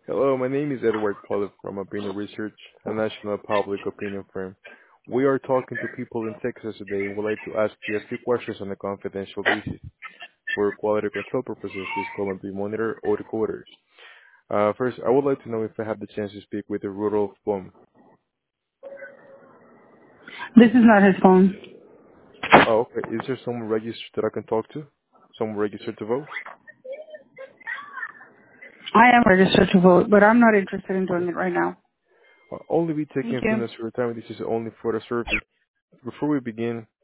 Hello, my name is Edward Pollock from Opinion Research, a national public opinion firm. We are talking to people in Texas today and would like to ask you a few questions on a confidential basis. For quality control purposes, this call may be monitored or recorded. First, I would like to know if I have the chance to speak with the Rudolph Blum. This is not his phone. Oh, okay. Is there someone registered that I can talk to? Someone registered to vote? I am registered to vote, but I'm not interested in doing it right now. Only be Thank taking a few you. minutes of your time. This is only for the survey. Before we begin,